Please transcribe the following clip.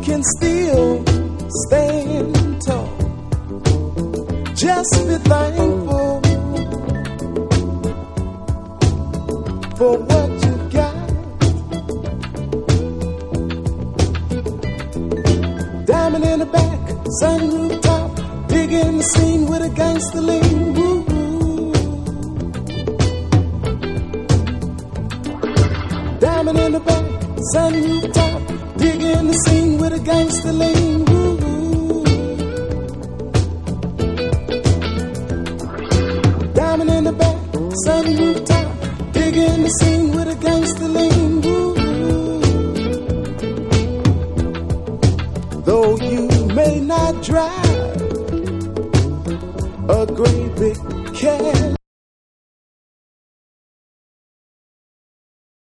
can still stand tall. Just be thankful for what you got. Diamond in the back, sunroof top, digging the scene with a gangster lean. Woo. Diamond in the back, sunroof top, digging the scene with a gangster lean. Woo. Diamond in the back, sunroof top, digging the scene with a gangster lean. Woo. Though you may not drive a great big cat,